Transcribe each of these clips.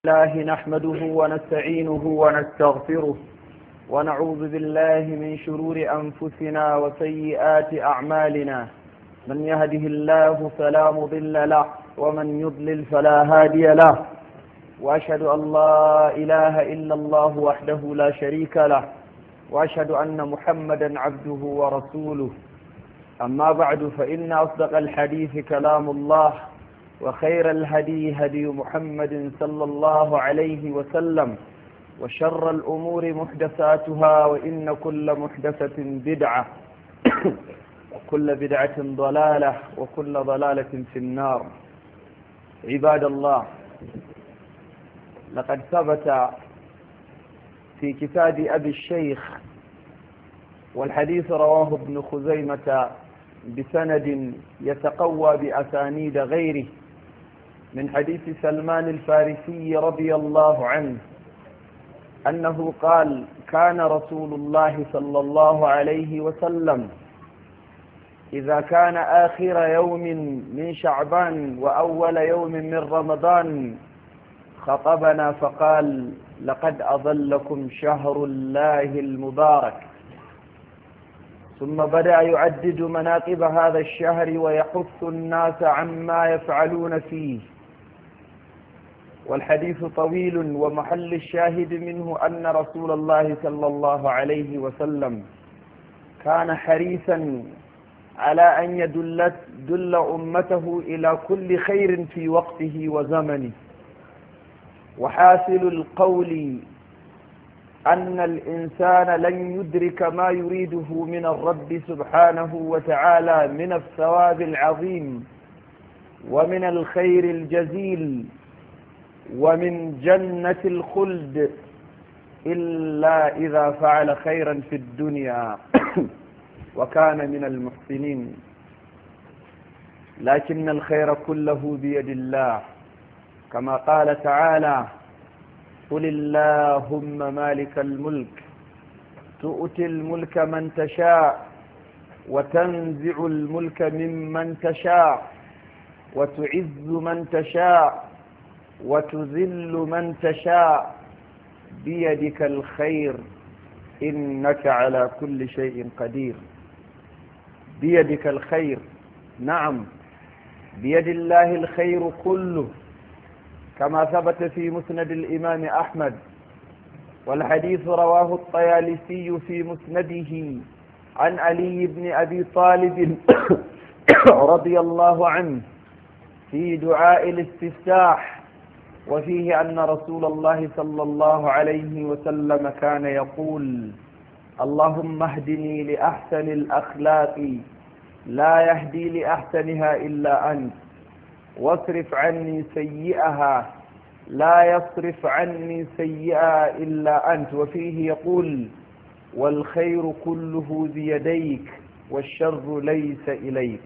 الله نحمده ونستعينه ونستغفره ونعوذ بالله من شرور أنفسنا وسيئات أعمالنا. من يهده الله فلا مضل له ومن يضلل فلا هادي له، وأشهد أن لا إله إلا الله وحده لا شريك له، وأشهد أن محمدا عبده ورسوله. أما بعد، فإن أصدق الحديث كلام الله، وخير الهدي هدي محمد صلى الله عليه وسلم، وشر الأمور محدثاتها، وإن كل محدثة بدعة وكل بدعة ضلالة وكل ضلالة في النار. عباد الله، لقد ثبت في كتاب أبي الشيخ، والحديث رواه ابن خزيمة بسند يتقوى بأسانيد غيره، من حديث سلمان الفارسي رضي الله عنه أنه قال: كان رسول الله صلى الله عليه وسلم إذا كان آخر يوم من شعبان وأول يوم من رمضان خطبنا فقال: لقد أظلكم شهر الله المبارك. ثم بدأ يعدد مناقب هذا الشهر ويحث الناس عما يفعلون فيه، والحديث طويل، ومحل الشاهد منه أن رسول الله صلى الله عليه وسلم كان حريصا على أن يدل أمته إلى كل خير في وقته وزمنه. وحاصل القول أن الإنسان لن يدرك ما يريده من الرب سبحانه وتعالى من الثواب العظيم ومن الخير الجزيل ومن جنة الخلد إلا إذا فعل خيرا في الدنيا وكان من المحسنين. لكن الخير كله بيد الله، كما قال تعالى: قل اللهم مالك الملك تؤتي الملك من تشاء وتنزع الملك ممن تشاء وتعز من تشاء وتذل من تشاء بيدك الخير إنك على كل شيء قدير. بيدك الخير، نعم، بيد الله الخير كله، كما ثبت في مسند الإمام أحمد، والحديث رواه الطيالسي في مسنده عن علي بن أبي طالب رضي الله عنه في دعاء الاستفتاح، وفيه أن رسول الله صلى الله عليه وسلم كان يقول: اللهم اهدني لأحسن الأخلاق لا يهدي لأحسنها إلا أنت، واصرف عني سيئها لا يصرف عني سيئها إلا أنت. وفيه يقول: والخير كله بيديك والشر ليس إليك.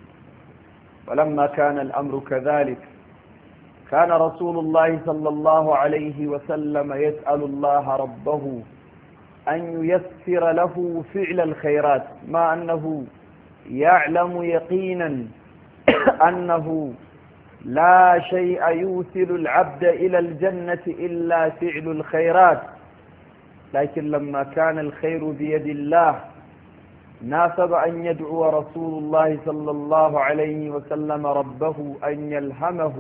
ولما كان الأمر كذلك، كان رسول الله صلى الله عليه وسلم يسأل الله ربه أن ييسر له فعل الخيرات، مع أنه يعلم يقينا أنه لا شيء يوصل العبد إلى الجنة إلا فعل الخيرات. لكن لما كان الخير بيد الله، ناسب أن يدعو رسول الله صلى الله عليه وسلم ربه أن يلهمه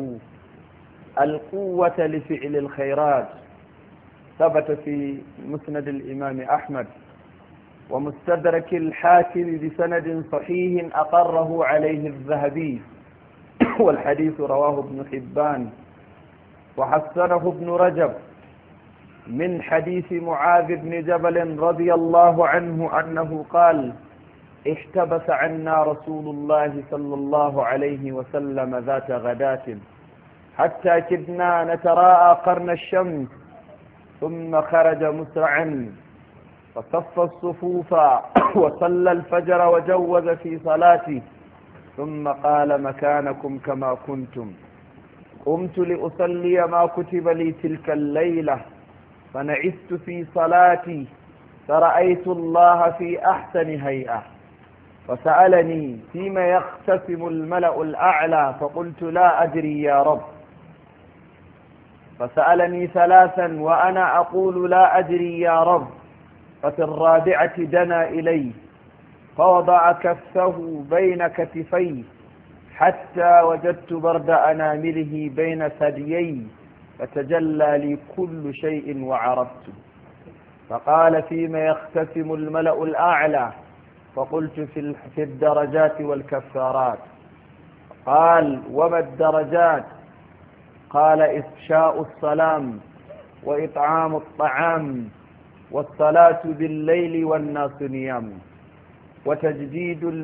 القوة لفعل الخيرات. ثبت في مسند الإمام أحمد ومستدرك الحاكم بسند صحيح أقره عليه الذهبي، والحديث رواه ابن حبان وحسنه ابن رجب من حديث معاذ بن جبل رضي الله عنه أنه قال: احتبس عنا رسول الله صلى الله عليه وسلم ذات غداة حتى كدنا نتراءى قرن الشمس، ثم خرج مسرعا فصف الصفوف وصلى الفجر وجوز في صلاته، ثم قال: مكانكم كما كنتم. قمت لأصلي ما كتب لي تلك الليلة، فنعست في صلاتي فرأيت الله في أحسن هيئة، فسألني: فيما يختصم الملأ الأعلى؟ فقلت: لا أدري يا رب. فسألني ثلاثا وأنا أقول لا أدري يا رب. ففي الرابعة دنا إلي فوضع كفه بين كتفي حتى وجدت برد أنامله بين ثديي فتجلى لي كل شيء وعرفت. فقال فيما يختتم الملأ الأعلى؟ فقلت في الدرجات والكفارات. قال وما الدرجات؟ قال إفشاء السلام وإطعام الطعام والصلاة بالليل والناس نيام وتجديد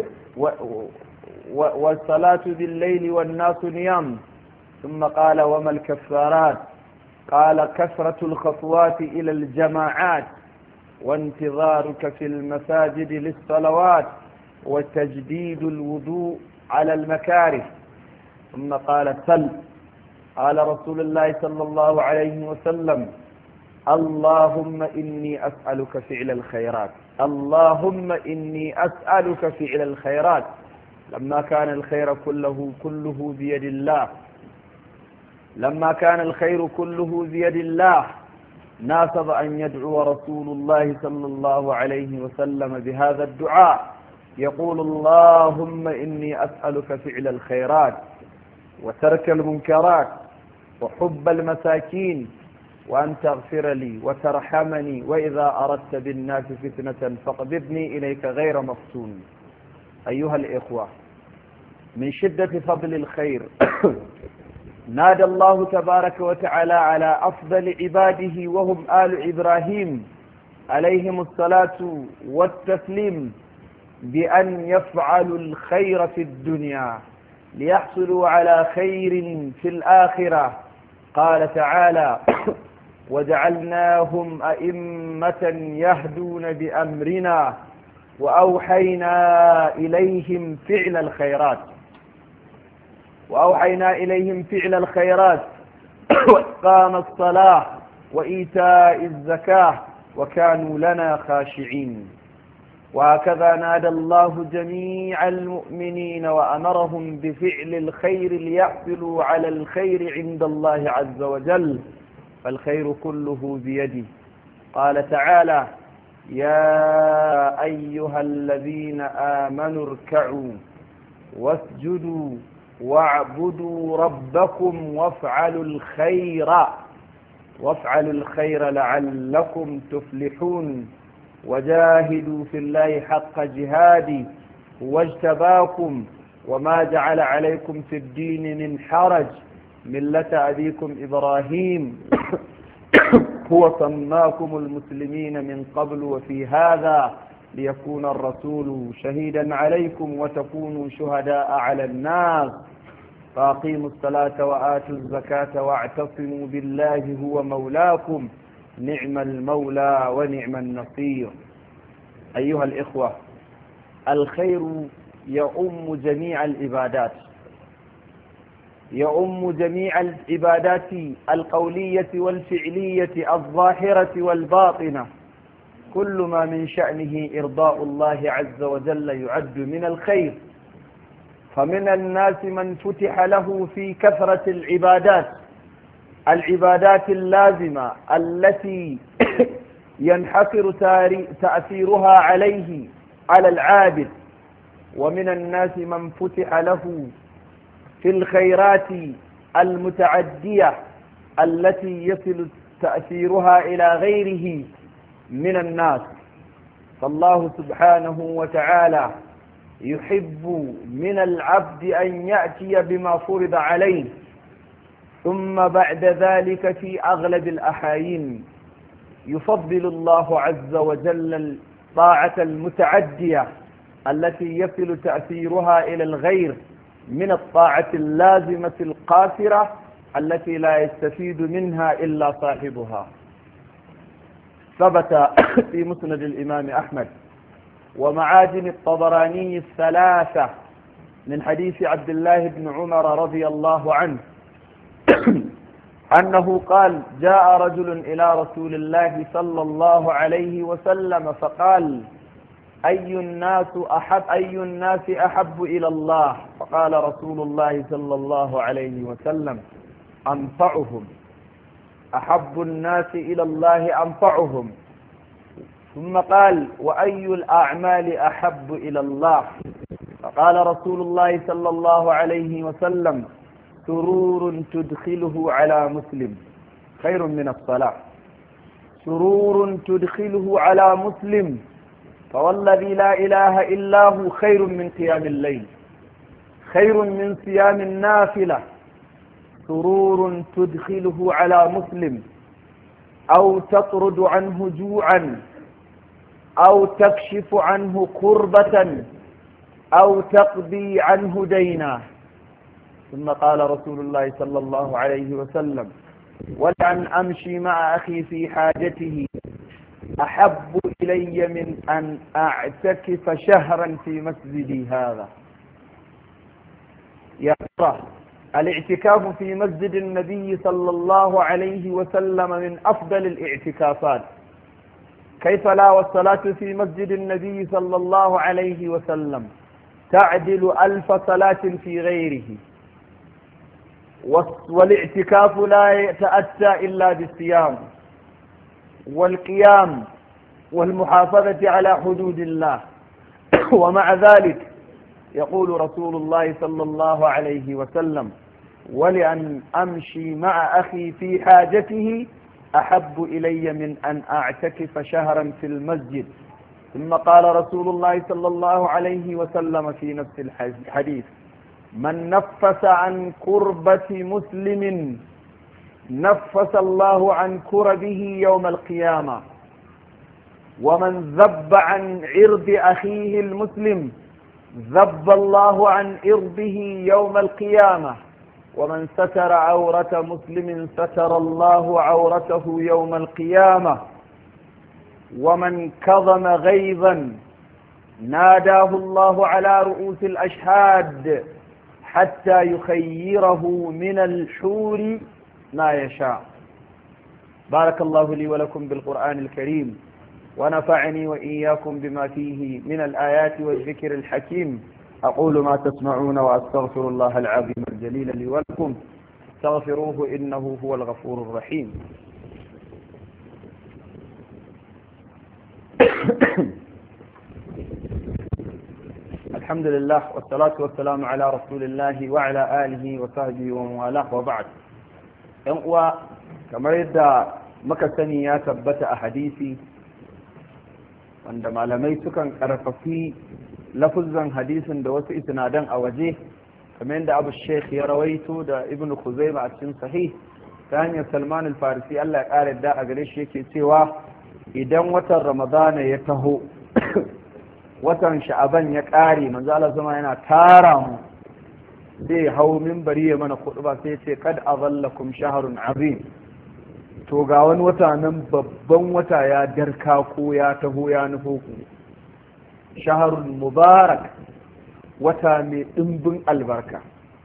والصلاة بالليل والناس نيام. ثم قال وما الكفارات؟ قال كثرة الخطوات إلى الجماعات وانتظارك في المساجد للصلوات وتجديد الوضوء على المكاره. ثم قال سل. قال رسول الله صلى الله عليه وسلم اللهم إني أسألك فعل الخيرات، اللهم إني أسألك فعل الخيرات. لما كان الخير كله بيد الله، لما كان الخير كله بيد الله ناسب أن يدعو رسول الله صلى الله عليه وسلم بهذا الدعاء، يقول اللهم إني أسألك فعل الخيرات وترك المنكرات وحب المساكين وأن تغفر لي وترحمني وإذا أردت بالناس فتنة فاقبضني إليك غير مفتون. أيها الإخوة، من شدة فضل الخير نادى الله تبارك وتعالى على أفضل عباده وهم آل إبراهيم عليهم الصلاة والتسليم بأن يفعلوا الخير في الدنيا ليحصلوا على خير في الآخرة. قال تعالى وجعلناهم أئمة يهدون بأمرنا وأوحينا إليهم فعل الخيرات وإقام الصلاة وإيتاء الزكاة وكانوا لنا خاشعين. وهكذا نادى الله جميع المؤمنين وأمرهم بفعل الخير ليحصلوا على الخير عند الله عز وجل، فالخير كله بيده. قال تعالى يا أيها الذين آمنوا اركعوا واسجدوا واعبدوا ربكم وافعلوا الخير لعلكم تفلحون وجاهدوا في الله حق جهاده واجتباكم وما جعل عليكم في الدين من حرج ملة أبيكم إبراهيم هو سماكم المسلمين من قبل وفي هذا ليكون الرسول شهيدا عليكم وتكونوا شهداء على الناس. فأقيموا الصلاة وآتوا الزكاة واعتصموا بالله هو مولاكم نعم المولى ونعم النصير. أيها الإخوة، الخير يؤم جميع العبادات، يؤم جميع العبادات القولية والفعلية الظاهرة والباطنة. كل ما من شأنه إرضاء الله عز وجل يعد من الخير. فمن الناس من فتح له في كثرة العبادات اللازمة التي ينحصر تأثيرها على العابد، ومن الناس من فتح له في الخيرات المتعدية التي يصل تأثيرها إلى غيره من الناس. فالله سبحانه وتعالى يحب من العبد أن يأتي بما فرض عليه، ثم بعد ذلك في أغلب الأحايين يفضل الله عز وجل الطاعة المتعدية التي يصل تأثيرها إلى الغير من الطاعة اللازمة القاصرة التي لا يستفيد منها إلا صاحبها. ثبت في مسند الإمام أحمد ومعاجم الطبراني الثلاثة من حديث عبد الله بن عمر رضي الله عنه أنه قال جاء رجل إلى رسول الله صلى الله عليه وسلم فقال أي الناس أحب إلى الله؟ فقال رسول الله صلى الله عليه وسلم أنفعهم. أحب الناس إلى الله أنفعهم. ثم قال: وأي الأعمال أحب إلى الله؟ فقال رسول الله صلى الله عليه وسلم: سرور تدخله على مسلم خير من الصلاة. سرور تدخله على مسلم، فوالذي لا إله إلا هو خير من قيام الليل، خير من صيام النافلة. سرور تدخله على مسلم، أو تطرد عنه جوعا، أو تكشف عنه كربة، أو تقضي عنه دينا. ثم قال رسول الله صلى الله عليه وسلم: ولأن أمشي مع أخي في حاجته أحب إلي من أن أعتكف شهرا في مسجدي هذا. يا ترى الاعتكاف في مسجد النبي صلى الله عليه وسلم من أفضل الاعتكافات، كيف لا والصلاة في مسجد النبي صلى الله عليه وسلم تعدل 1000 صلاة في غيره. والاعتكاف لا يتأتى إلا بالصيام والقيام والمحافظة على حدود الله. ومع ذلك يقول رسول الله صلى الله عليه وسلم: ولأن أمشي مع أخي في حاجته أحب إلي من أن أعتكف شهرا في المسجد. ثم قال رسول الله صلى الله عليه وسلم في نفس الحديث: من نفس عن كربة مسلم نفس الله عن كربه يوم القيامة. ومن ذب عن عرض أخيه المسلم ذب الله عن عرضه يوم القيامة. ومن ستر عورة مسلم ستر الله عورته يوم القيامة. ومن كظم غيظا ناداه الله على رؤوس الأشهاد حتى يخيره من الحور ما يشاء. بارك الله لي ولكم بالقرآن الكريم، ونفعني وإياكم بما فيه من الآيات والذكر الحكيم. أقول ما تسمعون وأستغفر الله العظيم الجليل لي ولكم، استغفروه إنه هو الغفور الرحيم. الحمد لله والصلاة والسلام على رسول الله وعلى آله وصحبه ومن والاه، وبعد. kamar yadda muka sani ya tabbata a hadisi wanda malamai sukan karfafi lafuzan hadisin da wasu isnadan a waje, kamar yadda Abu Sheikh ya rawaito da Ibn Khuzaimah a cikin sahih ta hanyar Salman al-Farisi, Allah ya kare da a gare shi, yake cewa idan watan Ramadana ya taho watan Sha'aban ya kare, manzo Allah zama yana tara mu sai hau minbari ya mana khutba sai ce kad azallakum shahrun azim, to ga wani wata nan babban wata ya darka ko ya taho ya nufo ku, shahrun mubarak, wata mai dimbin albarka,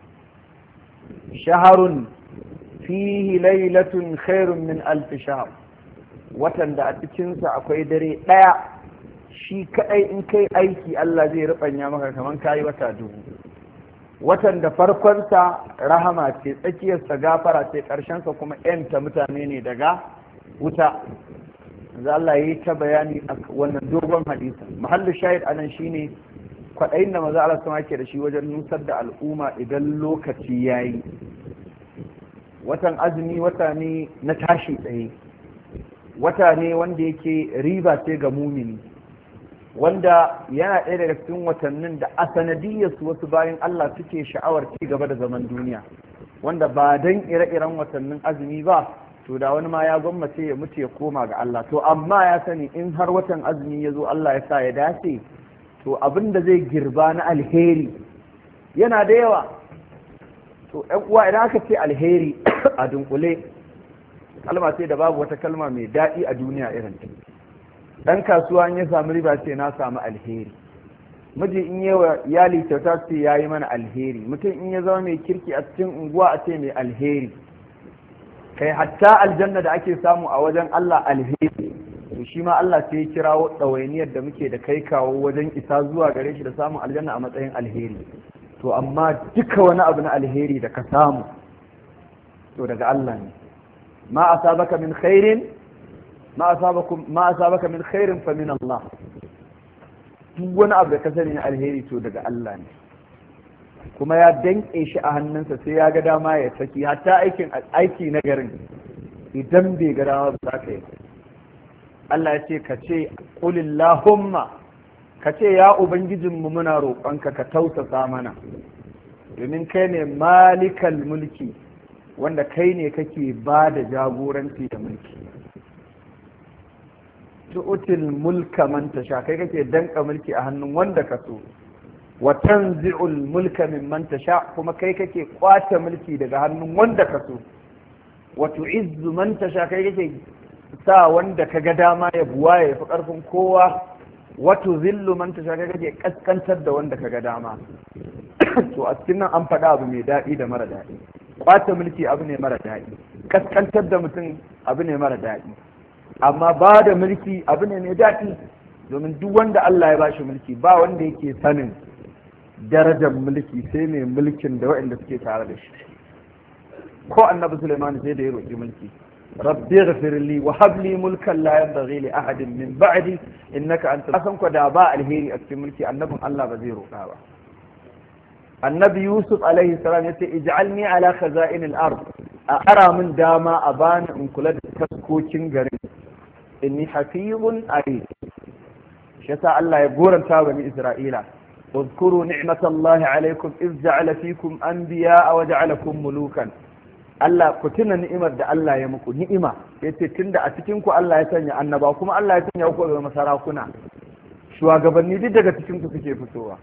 shahrun fihi lailatun khairun min alf shahr, watan da a cikinsa akwai dare ɗaya shi kaɗai in kai aiki Allah zai rubanya maka kaman kayi wata dubu. Watan da farkonsa rahama ce, tsakiyarsa gafara ce, ƙarshensa kuma ‘yanta mutane ne daga wuta. za Allah ya yi ta bayani a wannan dogon hadisa. Mahallu shahid anan shine kwaɗayin da maza Allah sama ke da shi wajen nusar da al'umma idan lokaci ya yi. Watan azumi wata ne na tashi tsaye, wata ne wanda yake riba ce ga mumini, wanda yana ɗaya daga cikin watannin da a sanadiyyarsu wasu bayan Allah suke sha'awar ci gaba da zaman duniya, wanda ba don ire-iren watannin azumi ba to da wani ma ya gwammace ya mutu ya koma ga Allah. To amma ya sani in har watan azumi ya zo Allah ya sa ya dace, to abin da zai girba na alheri yana da yawa. To ‘yan uwa, idan aka ce alheri a dunkule kalma ce da babu wata kalma mai daɗi a duniya irin ta. Dan kasuwa in ya samu riba ce na samu alheri, miji in yi wa iyali kyauta ce ya yi mana alheri, mutum in ya zama mai kirki a cikin unguwa a ce mai alheri, kai hatta aljanna da ake samu a wajen Allah alheri. To shi ma Allah sai ya kirawo ɗawainiyar da muke da kai kawo wajen isa zuwa gare shi da samun aljanna a matsayin alheri. To amma duka wani abu na alheri da ka samu to daga Allah ne. ma asabaka min khairin min khairin fa min Allah. duk wani abu da ka sani na alheri to daga Allah ne, kuma ya danƙe shi a hannunsa sai ya ga dama ya saki, hatta aiki na garin idan bai ga dama ba za ka yi. Allah ya ce ka ce qulillahumma, ka ce ya ubangijinmu muna roƙonka ka tausasa mana, domin kai ne malikal mulki, wanda kai ne kake ba da jagoranci da mulki. tu'til mulka man tasha, kai kake danka mulki a hannun wanda ka so. wa tanzi'ul mulka mimman tasha, kuma kai kake kwace mulki daga hannun wanda ka so. wa tu'izzu man tasha, kai kake sa wanda ka ga dama ya buwa ya fi karfin kowa. wa tuzillu man tasha, kai kake kaskantar da wanda ka ga dama. to a cikin nan an faɗa abu mai daɗi da mara daɗi. kwace mulki abu ne mara daɗi, kaskantar da mutum abu ne mara daɗi, amma ba da mulki abu ne mai daɗi, domin duk wanda Allah ya bashi mulki ba wanda yake sanin darajar mulki sai mai mulkin da waɗanda suke tare da shi. ko annabi Sulaiman sai da ya roƙi mulki, rabbi ghfirli wa hab li mulkan la yanbaghi li ahadin min ba'di innaka antal asan ko da ba alheri a cikin mulki annabin Allah ba zai roƙa ba. annabi Yusuf alaihi salam yace ij'alni ala khaza'in al-ard, a ara min dama a bani in kula da taskokin garin, inni hafizun alim. shi yasa Allah ya goranta bani Isra'ila, اذكروا نعمة الله عليكم إذ جعل فيكم أنبياء وجعلكم ملوكا. Allah ku tuna ni'imar da Allah ya muku, ni'ima yace tunda a cikin ku Allah ya sanya annaba, kuma Allah ya sanya ku ga sarakuna, shugabanni duk daga cikin ku suke fitowa.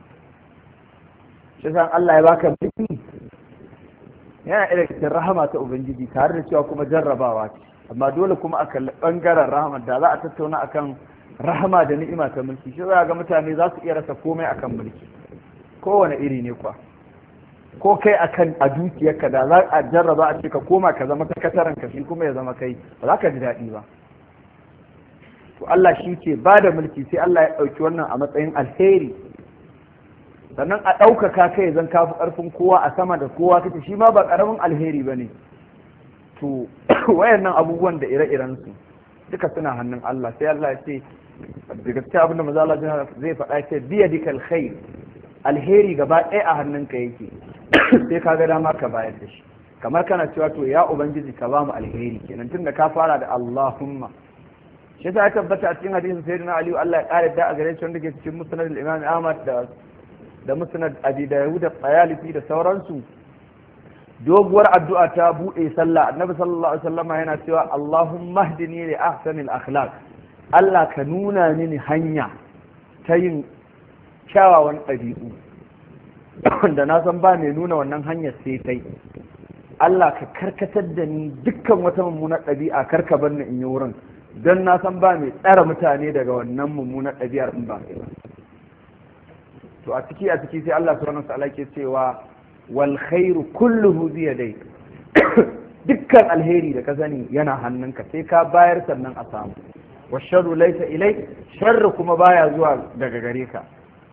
shi yasa Allah ya baka mulki yana irin cikin rahama ta ubangiji, tare da cewa kuma jarrabawa ce, amma dole kuma a kalli bangaren rahama. da za a tattauna akan rahama da ni'ima ta mulki, shi za ga mutane za su iya rasa komai akan mulki, kowane iri ne kwa. ko kai akan a dukiyarka da za a jarraba a ce ka koma ka zama sakataren ka, shi kuma ya zama kai, ba za ka ji daɗi ba. to Allah shi ke ba da mulki, sai Allah ya ɗauki wannan a matsayin alheri, sannan a ɗaukaka kai zan kafi ƙarfin kowa a sama da kowa kake, shi ma ba ƙaramin alheri ba ne. to wayannan abubuwan da ire-irensu duka suna hannun Allah. sai Allah ya ce daga cikin abin da maza Allah zai faɗa, ce biya dikal khair, alheri gaba ɗaya a hannunka yake, sai ka ga dama ka bayar da shi. kamar kana cewa to ya ubangiji ka ba mu alheri kenan, tunda ka fara da Allahumma. shi ya tabbata a cikin hadisin sayyidina Ali, Allah ya ƙara da a gare shi, wanda ke cikin musnad al-Imam Ahmad da musnad Abi Dawud da Tayalisi da sauransu. doguwar addu'a ta buɗe sallah, annabi sallallahu alaihi wasallam yana cewa Allahumma hdini li ahsanil akhlaq, Allah ka nuna mini hanya ta yin kyawawan ɗabi'u, wanda na san ba mai nuna wannan hanyar sai kai. Allah ka karkatar da ni dukkan wata mummunar ɗabi'a, karka bar ni in yi wurin, don na san ba mai tsara mutane daga wannan mummunar ɗabi'ar in ba kai ba. to a ciki sai Allah subhanahu wa ta'ala ke cewa wal khairu kulluhu bi yadayk, dukkan alheri da ka sani yana hannunka, sai ka bayar sannan a samu. wa sharru laysa ilayk, sharru kuma baya zuwa daga gare ka.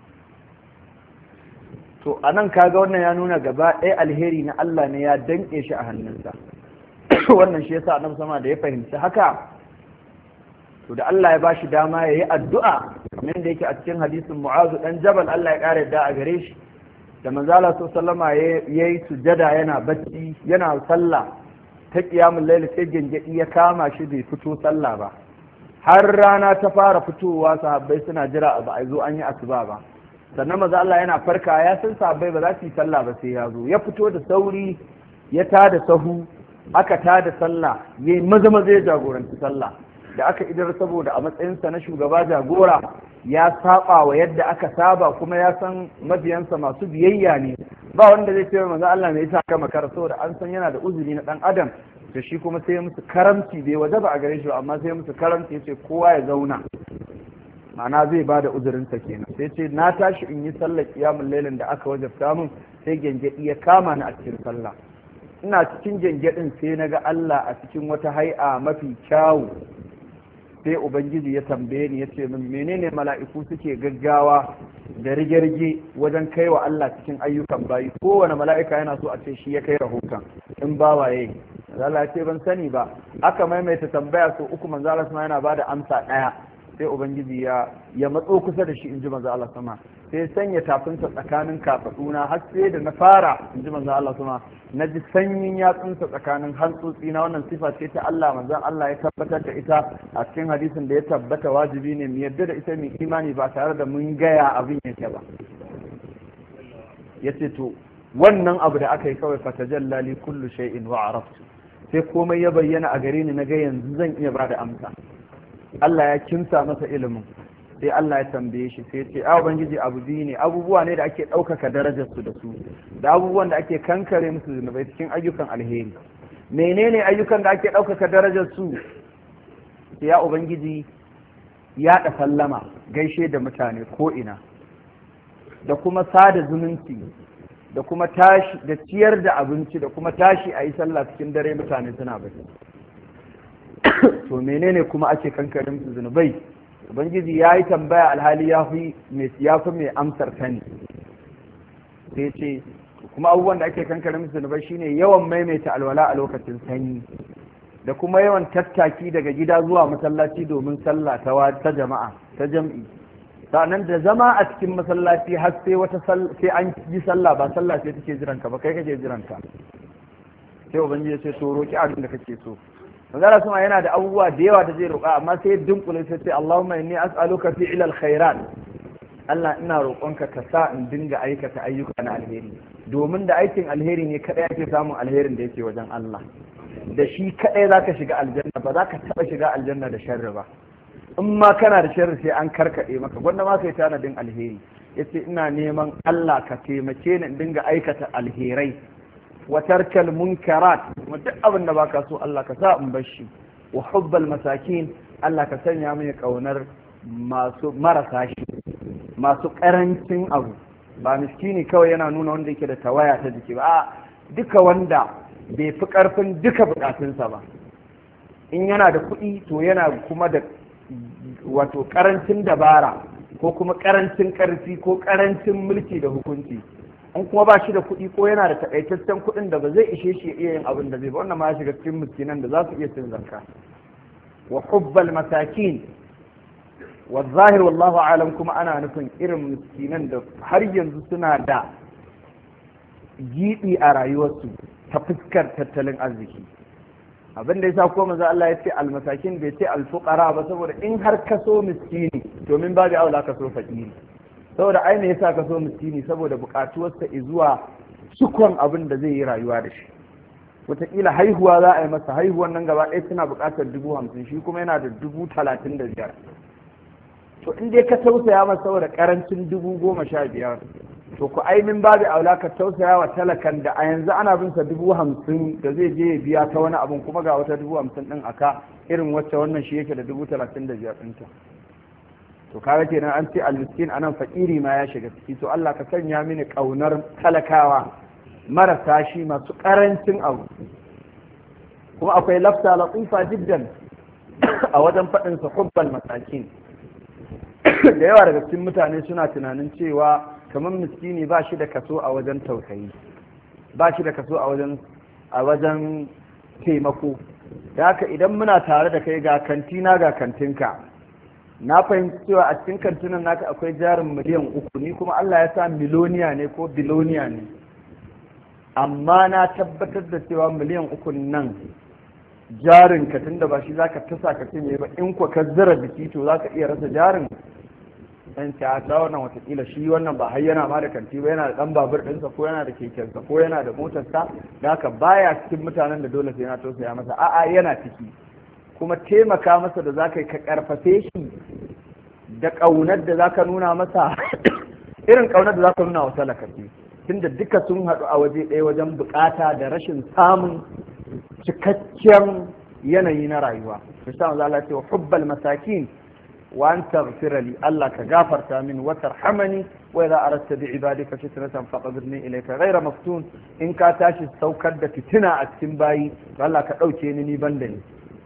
to anan kaga wannan ya nuna gaba ɗaya alheri na Allah ne, ya danke shi a hannunsa. wannan shi yasa annabi sama da ya fahimci haka, to da Allah ya bashi dama yayi addu'a, kamar da yake a cikin hadisin Mu'adh dan Jabal, Allah ya kare da a gare shi, da manzala sallama yayi sujada yana bacci yana sallah ta qiyamul layl, sai gengedi ya kama shi bai fito sallah ba, har rana ta fara fitowa, sahabbai suna jira ba a zo an yi asuba ba. sannan maza Allah yana farka, ya san sahabbai ba za su yi sallah ba sai ya zo, ya fito da sauri ya tada sahu, aka tada sallah, yayi maza ya jagoranci sallah. da aka idar, saboda a matsayinsa na shugaba jagora ya saba wa yadda aka saba, kuma ya san mabiyansa masu biyayya ne, ba wanda zai ce manzo Allah me yasa ka makara, saboda an san yana da uzuri na dan adam. to shi kuma sai musu karamci, bai wajaba a gare shi, amma sai musu karamci, yace kowa ya zauna, ma'ana zai ba da uzurinsa kenan. sai ce na tashi in yi sallar qiyamul lailin da aka wajabta min, sai gengedi ya kama ni a cikin sallah. ina cikin gengedin sai naga Allah a cikin wata hay'a mafi kyawu. sai ubangiji ya tambaye ni, yace min menene mala'iku suke gaggawa da rige-rige wajen kai wa Allah cikin ayyukan bayi. kowane mala'ika yana so a ce shi ya kai rahoton in bawa yayi. Allah ya ce ban sani ba. Aka maimaita tambaya so uku, manzo Allah sama yana bada amsa ɗaya, sai ubangiji ya matso kusa da shi, in ji manzo Allah sama, sai sanya tafinsa tsakanin kafaduna har sai da na fara, in ji manzo Allah sama, na ji sanyin yatsunsa tsakanin hantsotsi na. Wannan sifa ce ta Allah, manzon Allah ya tabbatar da ita a cikin hadisin da ya tabbata wajibi ne mu yarda da ita, mu imani ba tare da mun gaya abin yake ba. yace to wannan abu da aka yi kawai fatajalla li kullu shay'in wa araftu, sai komai ya bayyana a gare ni, na ga yanzu zan iya bada amsa. Allah ya kimsa masa ilimin, sai Allah ya tambaye shi, sai ce a ubangiji abu biyu ne, abubuwa ne da ake ɗaukaka darajar su da su, da abubuwan da ake kankare musu zunubai cikin ayyukan alheri. Menene ayyukan da ake ɗaukaka darajar su? Ya ubangiji yaɗa sallama, gaishe da mutane ko ina, da kuma sada zumunci, da kuma tashi da ciyar da abinci, da kuma tashi a yi sallah cikin dare mutane suna bacci. To menene kuma ake kankare musu zunubai? Ubangiji ya yi tambaya alhali ya fi mai amsar sani, sai ce kuma abubuwan da ake kankare musu zunubai shine yawan maimaita alwala a lokacin sanyi, da kuma yawan tattaki daga gida zuwa masallaci domin sallah ta jama'a ta jam'i, sannan da zama a cikin masallaci har sai an yi sallah, ba sallah sai take jiranka ba, kai kake jiranka. Sai ubangiji ya ce to roki abin da kake so. manzara sama yana da abubuwa da yawa da zai roƙa, amma sai dunkule sai ce Allahumma inni as'aluka fi'l al-khairat, Allah ina roƙonka ka sa in dinga aikata ayyuka na alheri, domin da aikin alheri ne kadai ake samun alherin da yake wajen Allah, da shi kadai zaka shiga aljanna, ba zaka taba shiga aljanna da sharri ba. In ma kana da sharri sai an karkade maka, gwanda ma kai tanadin alheri. Yace ina neman Allah ka taimake ni in dinga aikata alherai, wa tarkal munkarat, kuma duk abin da baka so Allah ka sa in bashi, wa hubbal masakin, Allah ka sanya mini kaunar masu marasa shi, masu karancin abu. Ba miskini kawai yana nuna wanda yake da tawaya ta jiki ba, a duka wanda bai fi karfin duka bukatunsa ba. In yana da kuɗi to yana kuma da wato karancin dabara, ko kuma karancin karfi, ko karancin mulki da hukunci. in kuma ba shi da kuɗi ko yana da takaitaccen kuɗin da ba zai ishe shi iya yin abin da zai ba, wannan ma ya shiga cikin miskinan da za su iya cin zakka. wa hubbal masakin wa zahir wallahu alam, kuma ana nufin irin miskinan da har yanzu suna da giɓi a rayuwarsu ta fuskar tattalin arziki. abin da yasa ko manzo Allah ya ce almasakin bai ce alfuqara ba, saboda in har ka so miskini domin babu aula ka so fakiri. saboda ai me yasa ka so miskini? saboda buƙatuwarsa zuwa cikon abin da zai yi rayuwa da shi. wataƙila haihuwa za a yi masa, haihuwan nan gaba ɗaya suna buƙatar 50,000, shi kuma yana da 35,000. to in dai ka tausaya masa saboda ƙarancin 15,000, to ku min babu aula ka tausaya wa talakan da a yanzu ana bin sa 50,000 da zai je ya biya ta wani abun, kuma ga wata 50,000 din aka irin wacce wannan shi yake da 35,000 ɗinta. to kaga kenan an ce al-miskin anan fakiri ma ya shiga ciki. to Allah ka sanya mini kaunar talakawa marasa shi, masu karancin abu. kuma akwai lafta latifa jiddan a wajen faɗin sa hubbal masakin. da yawa daga cikin mutane suna tunanin cewa kamar miskini ba shi da kaso a wajen tausayi, ba shi da kaso a wajen taimako. da haka idan muna tare da kai ga kantina ga kantinka, na fahimci cewa a cikin kantinan naka akwai jarin miliyan 3, ni kuma Allah ya sa miloniya ne ko biloniya ne, amma na tabbatar da cewa miliyan 3 nan jarin ka tunda ba shi zaka tasa ka cinye ba, in ko ka zira biki to zaka iya rasa jarin. dan ta wannan watakila shi wannan ba har yana ma da kanti ba, yana da dan babur ɗinsa ko yana da kekensa ko yana da motarsa, da haka baya cikin mutanen da dole sai yana tausaya masa, a'a yana ciki. kuma taimaka masa da zaka yi ka karfafe shi da ƙaunar da zaka nuna masa irin ƙaunar da zaka nuna wa talakaci, tunda duka sun haɗu a waje ɗaya wajen buƙata da rashin samun cikakken yanayi na rayuwa. Musa Allah ce wa hubbal masakin wa an taghfira li, Allah ka gafarta min wa tarhamani wa idza aradta bi ibadika fitnatan faqbirni ilayka ghayra maftun. in ka tashi saukar da fitina a cikin bayi to Allah ka ɗauke ni banda ni.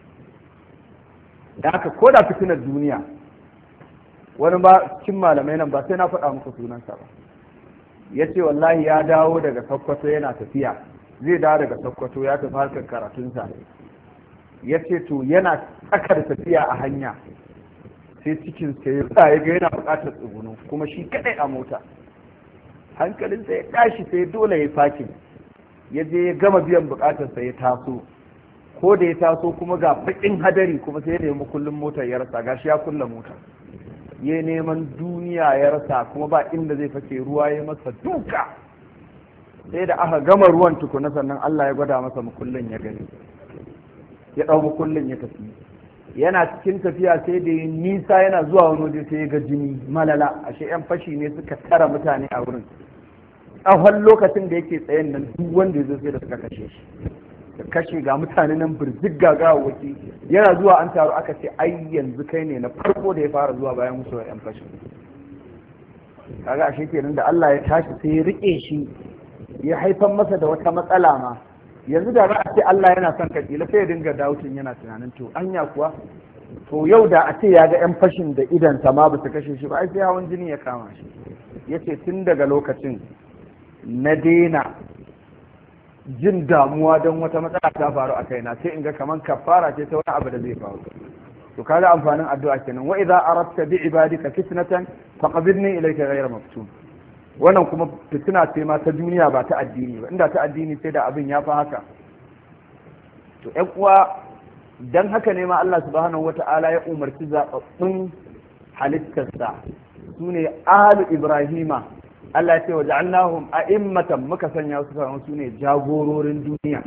da haka ko da fitinar duniya, wani ba cikin malamai nan ba sai na faɗa muku sunansa ba, ya ce wallahi ya dawo daga Sokoto yana tafiya zai dawo daga Sokoto ya tafi harkar karatunsa, ya ce to yana tsakar tafiya a hanya sai cikin sai ya ga yana buƙatar tsuguno kuma shi kadai a mota, hankalinsa ya tashi sai dole ya fakin, ya je ya gama biyan buƙatarsa ya taso, ko da ya taso kuma ga baƙin hadari kuma sai ya nemi kullum motar ya rasa, gashi ya kulla motar, ya neman duniya ya rasa kuma ba inda zai fake, ruwa ya masa duka, sai da aka gama ruwan tukuna sannan Allah ya gwada masa mukullin ya gani, ya ɗau mukullin ya tafi. Yana cikin tafiya sai da nisa yana zuwa wani waje sai ya ga jini malala, ashe yan fashi ne suka tara mutane a wurin. Tsawon lokacin da yake tsayen nan duk wanda ya zo sai da suka kashe shi, da kashe ga mutane nan birjik gagawaki, yana zuwa an taru aka ce ai yanzu kai ne na farko da ya fara zuwa bayan musuwar yan fashi. Kaga ashe kenan da Allah ya tashi sai ya rike shi, ya haifar masa da wata matsala ma. Yanzu da za a ce Allah yana son kila sai ya dinga dautin yana tunanin to anya kuwa, to yau da a ce ya ga yan fashin da idan ma ba su kashe shi ba ai sai hawan jini ya kama shi. Yace tun daga lokacin na daina jin damuwa don wata matsala ta faru a kaina, sai in ga kaman kafara ce ta wani abu da zai faru. To kaga amfanin addu'a kenan, wa idza aradta bi ibadika fitnatan faqbidni ilayka ghayra maftun. Wannan kuma fitina ce ma ta duniya ba ta addini ba, inda ta addini sai da abin ya fi haka. To ƴan uwa, dan haka ne ma Allah subhanahu wata'ala ya umarci zaɓaɓɓun halittarsa su ne ahlu Ibrahima. Allah ya ce wa ja'alnahum a'immatan, muka sanya su ne jagororin duniya.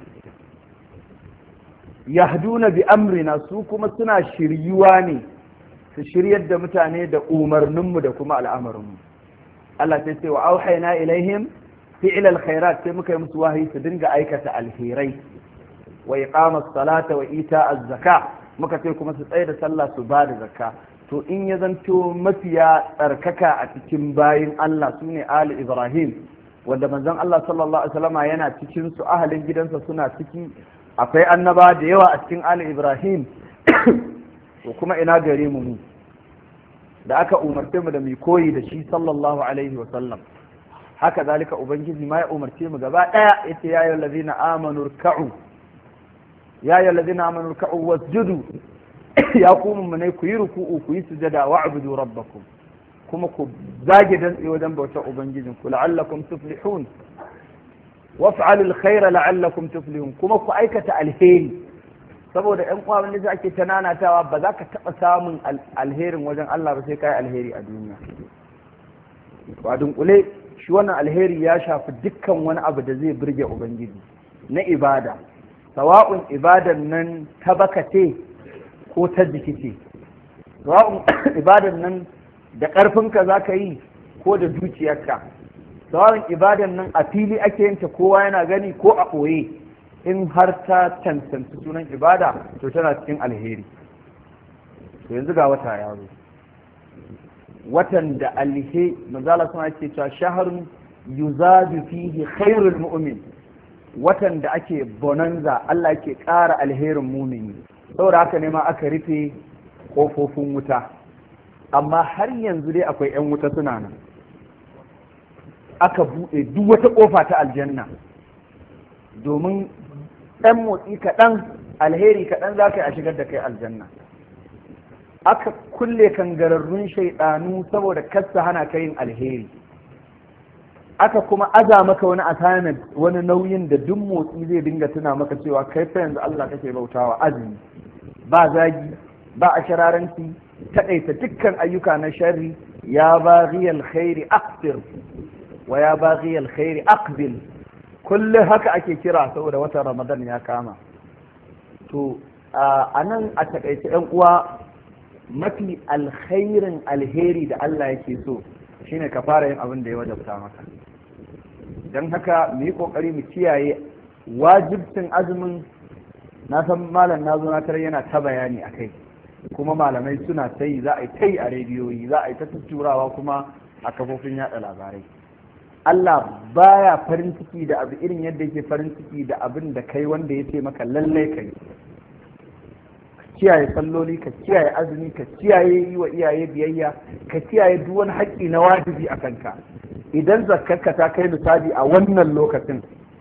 Yahduna bi amrina, su kuma suna shiryuwa ne su shiryar da mutane da umarninmu da kuma al'amarinmu. Allah sai ce wa auhayna ilaihim fi'l alkhairat, sai muka yi musu wahayi su dinga aikata alherai, wa iqamas salata wa ita'az zakka, muka ce kuma su tsaya da sallah su ba da zakka. To in ya zanto mafiya tsarkaka a cikin bayin Allah sune ali Ibrahim, wanda manzon Allah sallallahu alaihi wasallama yana cikin su, ahalin gidansa suna ciki, akwai annaba da yawa a cikin ali Ibrahim. To kuma ina gare mu da aka umarce mu da mu koyi da shi sallallahu alaihi wa sallam. Haka zalika ubangiji ma ya umarce mu gaba daya, yace ya ayyuhal ladina amanu ruk'u, ya ayyuhal ladina amanu ruk'u wasjudu, ya ku mu'minai ku yi ruku'u ku yi sujada wa'budu rabbakum, kuma ku zage dan wajen bautar ubangijin ku, la'allakum tuflihun, waf'alul khaira la'allakum tuflihun, kuma ku aikata alheri. Saboda ƴan uwa wanda ake tananatawa, ba za ka taɓa samun alherin wajen Allah ba sai ka yi alheri a duniya. Ba dunkule shi wannan alheri ya shafi dukkan wani abu da zai burge ubangiji na ibada, sawa'un ibadan nan ta baka ce ko ta jiki ce, sawa'un ibadan nan da ƙarfinka za ka yi ko da zuciyarka, sawa'un ibadan nan a fili ake yanta kowa yana gani ko a ɓoye, in har ta cancanci sunan ibada to tana cikin alheri. To yanzu ga wata ya zo, watan da manzala suna ake cewa shaharun yuzadu fihi khairul mu'min, watan da ake bonanza, Allah ke ƙara alherin mumini. Saboda haka ne ma aka rufe ƙofofin wuta, amma har yanzu dai akwai 'yan wuta suna nan. Aka buɗe duk wata ƙofa ta aljanna, domin ɗan motsi kaɗan, alheri kaɗan za ka yi a shigar da kai aljanna. Aka kulle kangararrun shaiɗanu saboda kasta hana ka yin alheri. Aka kuma aza maka wani assignment, wani nauyin da duk motsi zai dinga tuna maka cewa kai fa yanzu Allah kake bautawa. Azumi, ba zagi, ba ashararanci, taƙaita dukkan ayyuka na sharri. Ya baghiyal khairi aqsir wa ya baghiyal khairi aqbil. Kullum haka ake kira saboda watan Ramadan ya kama. To a nan a takaice yan uwa, mafi alkhairin alheri da Allah yake so shine ka fara yin abin da ya wajabta maka. Don haka mu yi kokari mu kiyaye wajibcin azumin. Na san malam nazo na tare yana ta bayani akai, kuma malamai suna ta yi, za a yi ta yi a rediyoyi, za a yi ta tutturawa kuma a kafofin yada labarai. Allah baya farin ciki da abu irin yadda yake farin ciki da abin da kai wanda ya ce maka lallai kai. Ka kiyaye salloli, ka kiyaye azumi, ka kiyaye yi wa iyaye biyayya, ka kiyaye duk wani haƙƙi na wajibi a kanka. Idan zakkarka ta kai misali a wannan lokacin,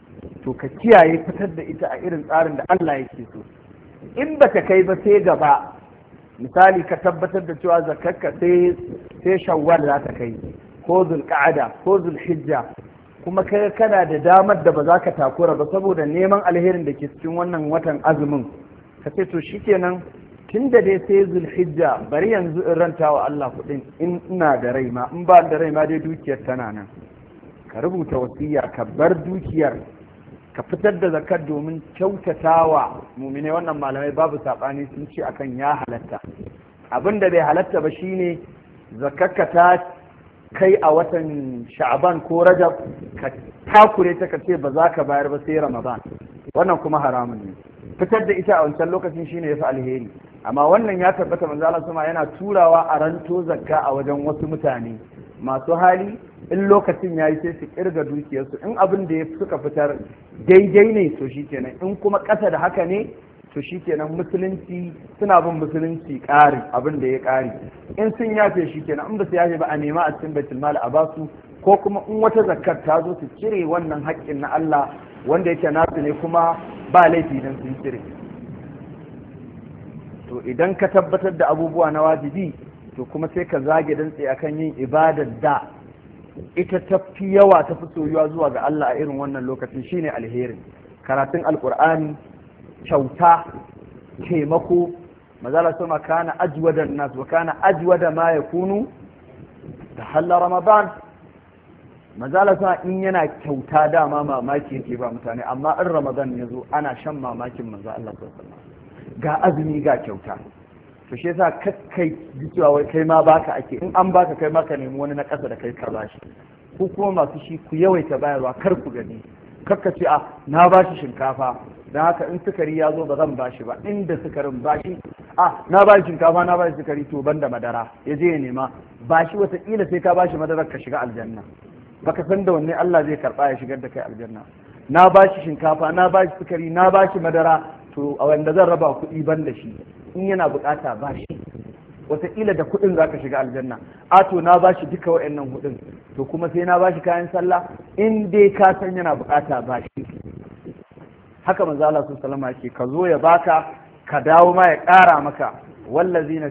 to ka kiyaye fitar da ita a irin tsarin da Allah yake so. In ba ta kai ba sai gaba, misali ka tabbatar da cewa zakarka sai shawwal za ta kai ko zulqa'ada ko zulhijja, kuma kai kana da damar da ba za ka takura ba saboda neman alherin da ke cikin wannan watan azumin, ka ce to shikenan tun da dai sai zulhijja bari yanzu in ranta wa Allah kuɗin in ina da rai ma, in ba da rai ma dai dukiyar tana nan, ka rubuta wasiya ka bar dukiyar ka fitar da zakar domin kyautatawa mumine. Wannan malamai babu saɓani sun ce akan ya halatta. Abin da bai halatta ba shine zakarka ta kai a watan sha'aban ko rajab ka takure ta ka ce ba za ka bayar ba sai ramadan, wannan kuma haramun ne. Fitar da ita a wancan lokacin shine yafi alheri, amma wannan ya tabbata manzo Allah sama yana turawa a ranto zakka a wajen wasu mutane masu hali, in lokacin yayi sai su kirga dukiyarsu, in abin da suka fitar daidai ne to shikenan, in kuma ƙasa da haka ne to shikenan musulunci suna bin musulunci ƙari abin da ya ƙari, in sun yafe shikenan, in ba su yafe ba a nema a cikin baitul mal a basu, ko kuma in wata zakkar ta zo su cire wannan haƙƙin na Allah wanda yake nasu ne kuma ba laifi dan sun cire. To idan ka tabbatar da abubuwa na wajibi to kuma sai ka zage dantse akan yin ibadar da ita ta fi yawa ta fi soyuwa zuwa ga Allah a irin wannan lokacin, shine alherin karatun alkur'ani, kyauta, taimako. mazala sama kana ajwada nas wa kana ajwada ma yakunu da halla ramadan. mazala sama in yana kyauta dama mamaki yake ba mutane, amma in ramadan ya zo ana shan mamakin manzo Allah sallallahu alaihi wasallam, ga azumi ga kyauta. to shi yasa kai ji cewa wai kai ma baka ake, in an baka kai ma ka nemi wani na ƙasa da kai ka bashi. ku kuma masu shi ku yawaita bayarwa, kar ku gani, kakka ce a na bashi shinkafa don haka in sukari ya zo ba zan bashi ba, inda sukarin bashi, a na bashi shinkafa na bashi sukari to banda madara ya je ya nema bashi, wataƙila sai ka bashi madarar ka shiga aljanna, baka san da wanne Allah zai karɓa ya shigar da kai aljanna. na bashi shinkafa na bashi sukari na bashi madara, to a wanda zan raba kuɗi ban da shi, in yana bukata ba shi, wataƙila da kuɗin za ka shiga aljanna. a to na ba shi duka wa'annan kuɗin, to kuma sai na ba shi kayan sallah, in dai ka san yana bukata ba shi. haka manzo Allah sallallahu alaihi wasallam ka zo ya baka ka dawo ma ya ƙara maka. wallazina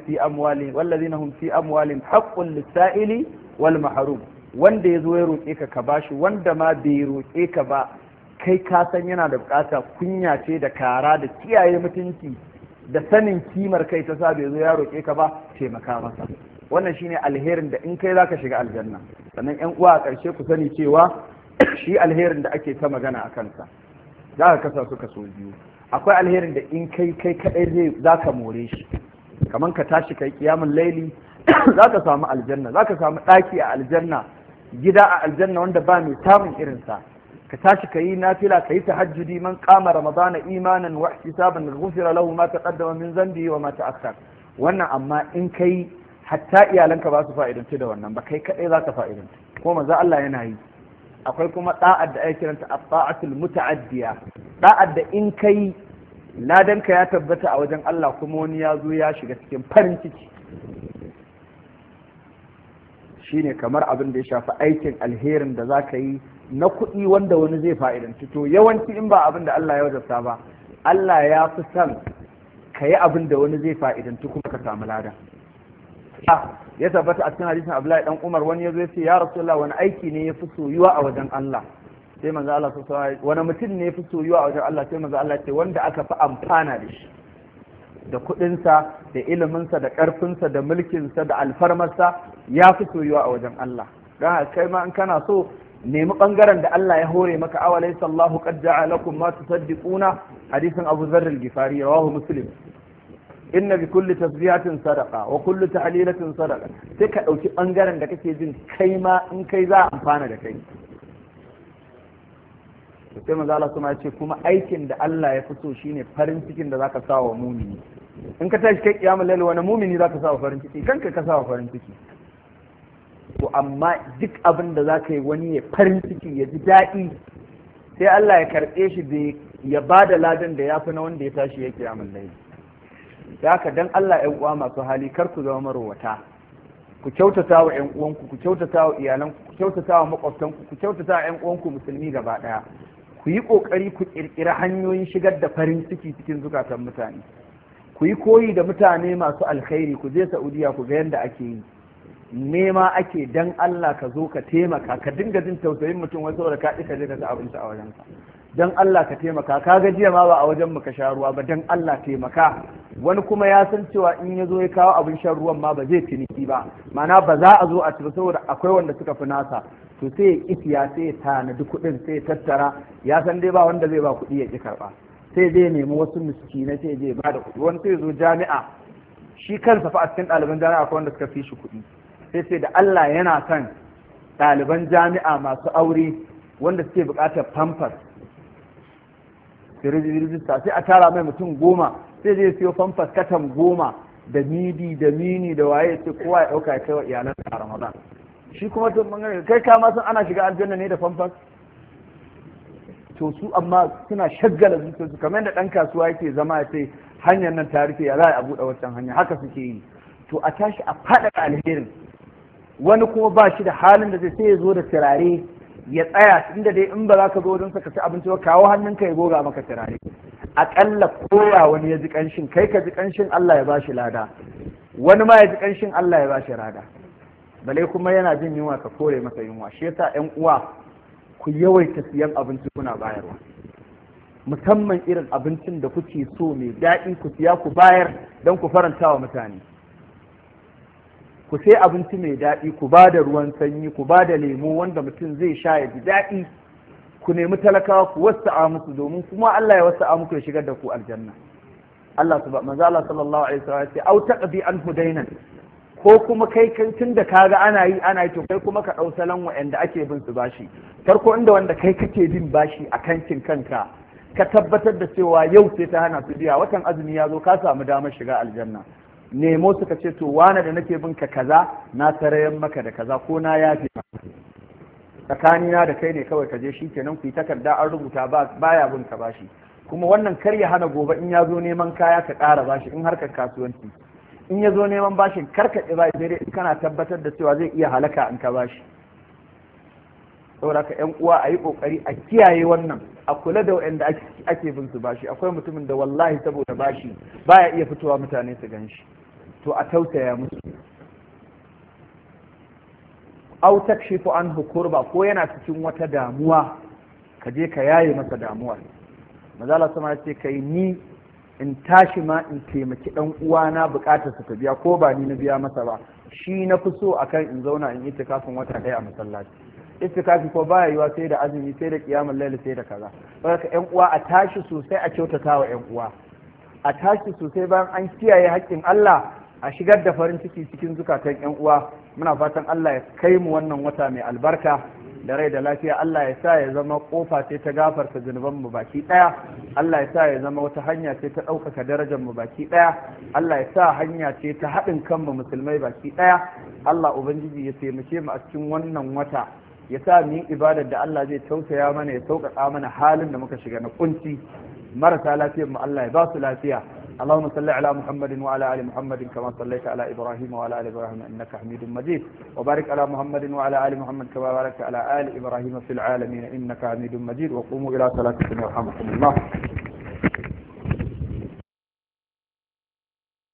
hum fi amwalihim haqqun lis-sa'ili wal mahrum. wanda ya zo ya roƙe ka ka bashi, wanda ma bai roƙe ka ba kai ka san yana da bukata, kunya ce da kara da kiyaye mutunci da sanin kimar kai ta sa bai zo ya roƙe ka ba, taimaka masa. wannan shine alherin da in kai zaka shiga aljanna. sannan ƴan uwa a ƙarshe ku sani cewa shi alherin da ake ta magana a kansa za ka kasa su kaso biyu. akwai alherin da in kai kadai za ka more shi, kamar ka tashi kai kiyamun laili za ka samu aljanna, za ka samu ɗaki a aljanna, gida a aljanna wanda ba mai samun irinsa. ka tashi ka yi nafila, ka yi tahajjudi, man qama ramadana imanan wa ihtisaban ghufira lahu ma taqaddama min dhanbihi wa ma ta'akhkhar. wannan amma in kai hatta iyalanka ba su fa'idanci da wannan ba, kai kadai za ka fa'idanci, ko manzo Allah yana yi. akwai kuma da'ad da ake kiranta at-ta'atul muta'addiya, da'ad da in kai ladanka ya tabbata a wajen Allah kuma wani ya zo ya shiga cikin farin ciki. shine kamar abin da ya shafi aikin alherin da za ka yi na kuɗi wanda wani zai fa'idanci. to yawanci in ba abin da Allah ya wajabta ba, Allah ya fi son ka yi abin da wani zai fa'idanci kuma ka samu lada. ya tabbata a cikin hadisin Abdullahi dan Umar, wani ya zo ya ce ya Rasulullah wani aiki ne ya fi soyuwa a wajen Allah? sai manzo Allah wani mutum ne ya fi soyuwa a wajen Allah? sai manzo Allah ce wanda aka fi amfana da shi, da kuɗinsa da iliminsa da ƙarfinsa da mulkinsa da alfarmarsa ya fi soyuwa a wajen Allah. don haka kai ma in kana so nemi ɓangaren da Allah ya hore maka. awalai sallahu qad ja'a lakum ma tusaddiquna, hadisin Abu Dharr al-Ghifari rawahu Muslim. inna bi kulli tasbihatin sadaqa wa kulli tahlilatin sadaqa. sai ka ɗauki ɓangaren da kake jin kai ma in kai za a amfana da kai. sai manzo Allah kuma ya ce kuma aikin da Allah ya fi so shine farin cikin da zaka sa wa mumini. in ka tashi kai kiyamul lail wani mumini zaka sa wa farin ciki? kanka ka sa wa farin ciki. to amma duk abin da zaka yi wani ya farin ciki ya ji daɗi, sai Allah ya karɓe shi da ya ba da ladan da ya fi na wanda ya tashi ya kiyamul lail. da haka dan Allah ƴan uwa masu hali kar ku zama marowata, ku kyautata wa ƴan uwanku, ku kyautata wa iyalanku, ku kyautata wa makwabtanku, ku kyautata wa ƴan uwanku musulmi gaba ɗaya. ku yi ƙoƙari ku ƙirƙiri hanyoyin shigar da farin ciki cikin zukatan mutane, ku yi koyi da mutane masu alkhairi. ku je Saudiya ku ga yadda ake yi, nema ake dan Allah ka zo ka taimaka, ka dinga jin tausayin mutum wai saboda ka ka je ka ci abinci a wajensa, dan Allah ka taimaka. ka ga jiya ma ba a wajen mu ka sha ruwa ba, dan Allah taimaka. wani kuma ya san cewa in ya zo ya kawo abin shan ruwan ma ba zai ciniki ba, ma'ana ba za a zo a ci ba saboda akwai wanda suka fi nasa, to sai ya kifiya, sai ya tanadi kuɗin, sai ya tattara, ya san dai ba wanda zai ba kuɗi ya ki karɓa, sai zai nemi wasu miskinai sai zai ba da kuɗi. wani sai zo jami'a, shi kansa fa a cikin ɗaliban jami'a akwai wanda suka fi shi kuɗi, sai da Allah yana kan ɗaliban jami'a masu aure wanda suke buƙatar pampers su rijista, sai a tara mai mutum 10, sai zai siyo pampers katan 10 da midi da mini da waye, sai kowa ya ɗauka ya kai wa iyalan a Ramadan. Shi kuma tun bangare kai ka ma san ana shiga aljanna ne da pampers, to su amma suna shaggala zuciyarsu kamar yadda ɗan kasuwa yake zama ya ce hanyar nan ta rufe ya za a buɗe wancan hanya, haka suke yi. To a tashi a faɗaɗa alherin. Wani kuma ba shi da halin da zai sai ya zo da turare ya tsaya, inda dai in ba za ka zo wajen ka ci abinci ba, kawo hannunka ya goga maka turare. Aƙalla koya wani ya ji ƙanshin, kai ka ji ƙanshin Allah ya bashi lada, wani ma ya ji ƙanshin Allah ya bashi lada. Bale kuma yana jin yunwa ka kore masa yunwa. Shi yasa ƴan uwa ku yawaita siyan abinci kuna bayarwa, musamman irin abincin da kuke so mai daɗi ku siya ku bayar don ku faranta wa mutane. Ku sai abinci mai daɗi, ku ba da ruwan sanyi, ku ba da lemo wanda mutum zai sha ya ji daɗi, ku nemi talakawa ku wasa'a musu, domin kuma Allah ya wasa'a muku ya shigar da ku aljanna. Manzo Allah sallallahu alaihi wasallam ya ce au taqbi an hudainan, ko kuma kai tun da kaga ana yi to kai kuma ka ɗau salon wa'anda ake bin su bashi. Farko inda wanda kai kake bin bashi a kankin kanka ka tabbatar da cewa yau sai ta hana su biya, watan azumi ya zo ka samu damar shiga aljanna, nemo suka ce to wane da nake bin ka kaza na tarayen maka da kaza ko na yafe tsakanina da kai ne kawai ka je, shi kenan ku yi takarda an rubuta baya bin ka bashi. Kuma wannan kar ya hana gobe in ya zo neman kaya ka ƙara bashi in harkar kasuwanci, in ya zo neman bashin karkaɗe ba sai dai in kana tabbatar da cewa zai iya halaka in ka bashi. Saboda ka ƴan uwa a yi ƙoƙari a kiyaye wannan, a kula da waɗanda ake bin su bashi. Akwai mutumin da wallahi saboda bashi baya iya fitowa mutane su gan shi, to a tausaya musu. Aw takshifu anhu kurba, ko yana cikin wata damuwa ka je ka yaye masa damuwar. Manzo Allah sama ya ce kai ni in tashi ma in taimaki dan uwana bukatar sa ta biya, ko ba ni na biya masa ba, shi na fi so akan in zauna in yi itikafin wata ɗaya a masallaci. Itikafi ko baya yiwa sai da azumi, sai da qiyamul layl, sai da kaza. Saboda ƴan uwa a tashi sosai a kyautata wa ƴan uwa, a tashi sosai bayan an kiyaye haƙƙin Allah, a shigar da farin ciki cikin zukatan ƴan uwa. Muna fatan Allah ya kai mu wannan wata mai albarka da rai da lafiya. Allah ya sa ya zama kofa ce ta gafarta zunuban mu baki daya. Allah ya sa ya zama wata hanya ce ta ɗaukaka darajar mu baki daya. Allah ya sa hanya ce ta haɗin kanmu musulmai baki daya. Allah ubangiji ya taimake mu a cikin wannan wata, ya sa mu yi ibadar da Allah zai tausaya mana, ya sauƙaƙa mana halin da muka shiga na kunci. Marasa lafiyar mu Allah ya ba su lafiya. اللهم صل على محمد وعلى آل محمد كما صليت على إبراهيم وعلى آل إبراهيم إنك حميد مجيد، وبارك على محمد وعلى آل محمد كما باركت على آل إبراهيم في العالمين إنك حميد مجيد. وقوموا إلى صلاتكم يرحمكم الله.